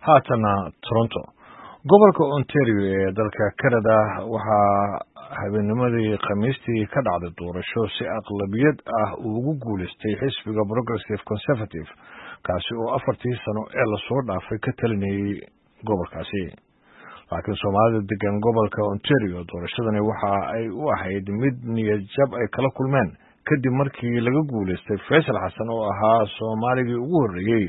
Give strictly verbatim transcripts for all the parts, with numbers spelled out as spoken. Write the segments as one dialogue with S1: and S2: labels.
S1: haatana Toronto gobolka Ontario ee dalka Canada waxaa habeennimadii Khamiistii ka dhacday doorasho si aqlabiyad ah ugu guuleystay xisbiga Progressive Conservative kaasi oo afartii sano ee la soo dhaafay ka talinayay gobolkaasi laakiin Soomaalida degan gobolka Ontario doorashadani waxa ay u ahayd mid niyad jab ay kala kulmeen kadib markii laga guuleystay Faisal Xasan oo ahaa Soomaaligii ugu horreeyay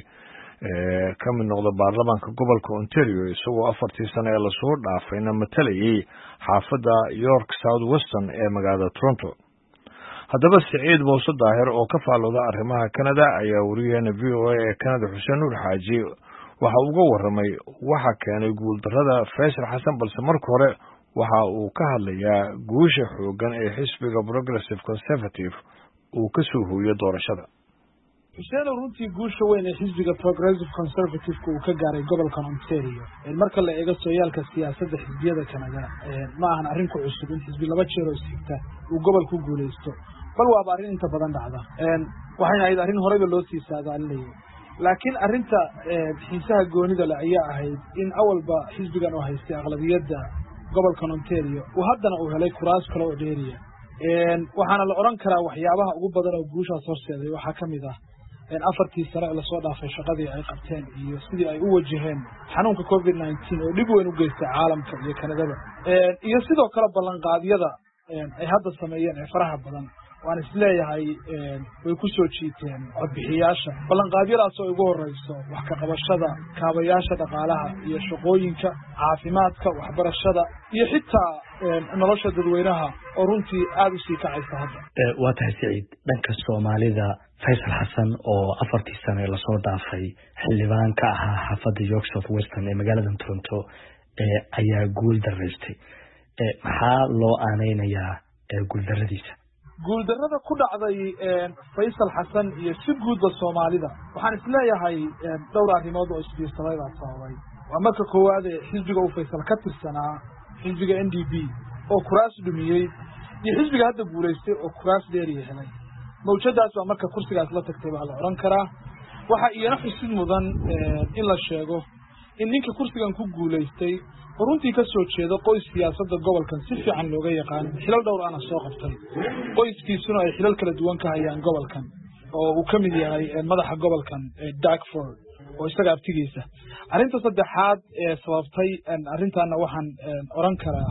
S1: ee ka mid noqda baarlamaanka gobolka Ontario isagoo afartii sano ee la soo dhaafayna matalayay xaafadda York South Western ee magaalada Toronto. haddaba Saciid Muuse Daahir oo ka faalooda arrimaha Canada ayaa wariyay V O A ee Canada Xuseen Nuur Xaaji waxa uu uga warramay waxa keenay guuldarrada Faisal Xasan balse marka hore waxa uu ka hadlayaa guusha xooggan ee xisbiga Progressive Conservative uu ka soo hooyay doorashada.
S2: Xuseen runtii guusha weyn ee xisbiga Progressive Conservative uu ka gaaray gobolka Ontario marka la eego sooyaalka siyaasadda xisbiyada Canada ma ahan arrin ku cusub in xisbi laba jeer oo istigta uu gobolku guuleysto bal waa arrin inta badan dhacda waxayna ahayd arrin horeyba loo sii saadaalinayay laakiin arrinta xiisaha goonida la ayaa ahayd in awalba xisbigan oo haystay aqlabiyadda gobolka Ontario uu haddana uu helay kuraas kale oo dheeriya waxaana la oran karaa waxyaabaha ugu badan oo guushaas horseeday waxaa ka mid ah afartii sano la soo dhaafay shaqadii ay qabteen iyo sidii ay u wajaheen xanuunka covid nineteen oo dhib weyn u geystay caalamka iyo Canada iyo sidoo kale ballanqaadyada ay hadda sameeyeen ee faraha badan waan isleeyahay way ku soo jiiteen codbixiyaasha ballanqaadyadaas oo ugu horeyso wax ka qabashada kaabayaasha dhaqaalaha iyo shaqooyinka caafimaadka waxbarashada iyo xitaa nolosha dadweynaha oo runtii aad u sii kacaysa hadda
S3: waa tahay Saciid dhanka Soomaalida Faisal Xasan oo afartii sano ee la soo dhaafay xildhibaan ka ahaa xaafadda York South Western ee magaalada Toronto ee ayaa guul daraystay maxaa loo aaneynayaa guuldarradiisa
S2: guuldarrada ku dhacday Faisal Xasan iyo si guudba Soomaalida waxaan isleeyahay dhowr arrimood oo isbiirsaday baa sababay waa marka koowaad ee xisbiga uu Faisal ka tirsanaa xisbiga N D P oo kuraas dhumiyay iyo xisbiga hadda guuleystay oo kuraas dheeri helay mawjadaas waa marka kursigaas la tagtay baa la oran karaa waxa iyana xusid mudan in la sheego in ninka kursigan ku guuleystay runtii ka soo jeedo qoys siyaasadda gobolkan si fiican looga yaqaan xilal dhowr ah soo qabtay qoyskiisuna ay xilal kala duwan ka hayaan gobolkan oo uu ka mid yahay madaxa gobolkan Dartford oo isaga abtigiisa arrinta saddexaad ee sababtay arrintaana waxaan oran karaa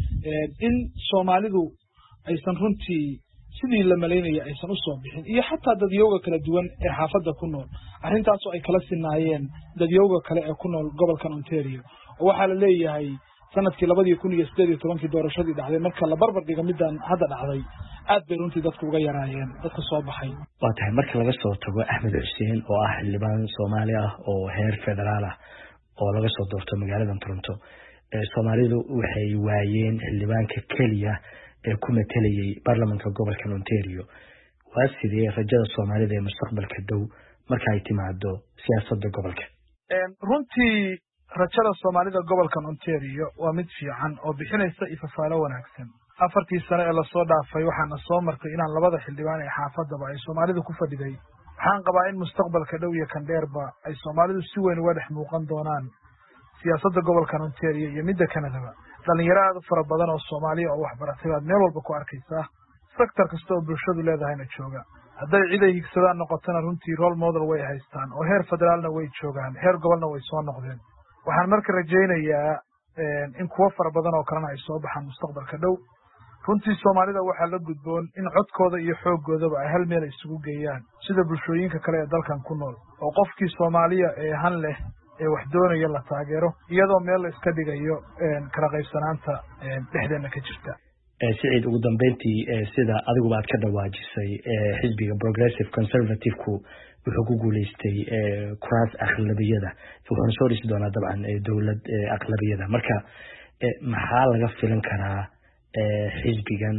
S2: in Soomaalidu aysan runtii sidii la maleynayay aysan u soo bixin iyo xataa dadyooga kala duwan ee xaafadda ku nool arrintaas oo ay kala sinaayeen dadyooga kale ee ku nool gobolka Ontario oo waxa la leeyahay sanadkii laba kun iyo siddeed iyo toban doorashadii dhacday marka la barbar dhigo midaan hadda dhacday aad bay runtii dadku uga yaraayeen dadka soo baxay
S3: waa tahay marka laga soo tago Axmed Xuseen oo ah xildhibaan Soomaali ah oo heer federaal ah oo laga soo doorto magaalada Toronto ee Soomaalidu waxay waayeen xildhibaanka kaliya ee ku matalayay baarlamaanka gobolka Ontario waa sidee rajada Soomaalida ee mustaqbalka dhow marka ay timaado siyaasadda gobolka
S2: runtii rajada Soomaalida gobolka Ontario waa mid fiican oo bixinaysa ifafaalo wanaagsan afartii sano ee la soo dhaafay waxaana soo martay inaan labada xildhibaan ee xaafadaba ay Soomaalidu ku fadhiday waxaan qabaa in mustaqbalka dhow iyo kan dheerba ay Soomaalidu si weyn uga dhex muuqan doonaan siyaasadda gobolka Ontario iyo midda Canada dhalinyarada fara badan oo Soomaaliya oo wax baratay aad meel walba ku arkaysaa sector kasta oo bulshadu leedahayna jooga hadday cid ay higsadaan noqotana runtii role model way haystaan oo heer federaalna way joogaan heer gobolna way soo noqdeen waxaan marka rajaynayaa in kuwa fara badan oo kalena ay soo baxaan mustaqbalka dhow runtii Soomaalida waxaa la gudboon in codkooda iyo xooggoodaba ay hal meel isugu geeyaan sida bulshooyinka kale ee dalkan ku nool oo qofkii Soomaaliya ee han leh ee wax doonaya la taageero iyadoo meel la iska dhigayo kala qaybsanaanta dhexdeena ka jirta
S3: Saciid ugu dambeyntii sida adigu baad ka dhawaajisay xisbiga Progressive Conservative-ku wuxuu ku guuleystay kuraas aqlabiyada wuxuuna soo dhisi doonaa dabcan dowlad aqlabiyada marka maxaa laga filan karaa xisbigan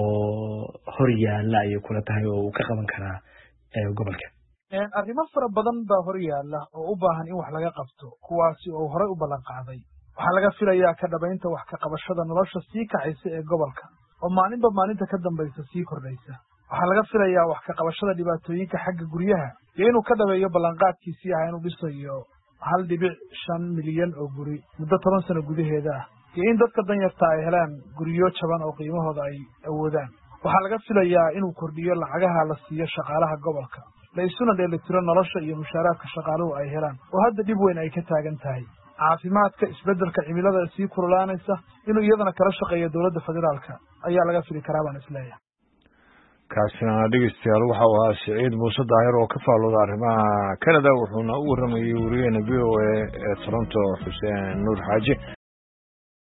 S3: oo hor yaala ay kula tahay oo uu ka qaban karaa gobolka
S2: arrimo fara badan baa hor yaala oo u baahan in wax laga qabto kuwaasi oo horey u ballan qaaday waxaa laga filayaa ka dhabaynta wax ka qabashada nolosha sii kacaysa ee gobolka oo maalinba maalinta ka dambaysa sii kordhaysa waxaa laga filayaa wax ka qabashada dhibaatooyinka xagga guryaha iyo inuu ka dhabeeyo ballanqaadkiisii ah inuu dhisayo hal dhibic shan milyan oo guri muddo toban sano gudaheeda ah iyo in dadka danyarta ay helaan guryo jaban oo qiimahooda ay awoodaan. waxaa laga filayaa inuu kordhiyo lacagaha la siiyo shaqaalaha gobolka la isuna dheelitiro nolosha iyo mushaaraadka shaqaaluhu ay helaan oo hadda dhib weyn ay ka taagan tahay. caafimaadka, isbeddelka cimilada sii kululaanaysa inuu iyadana kala shaqeeyo dowladda federaalka ayaa laga fili karaa baan isleeyahay.
S1: kaasina dhegeystayaal waxa uu ahaa Siciid Muuse Daahir oo ka faalooda arrimaha Canada wuxuuna u waramayay wariyaheena V O A ee Toronto Xuseen Nuur Xaaji.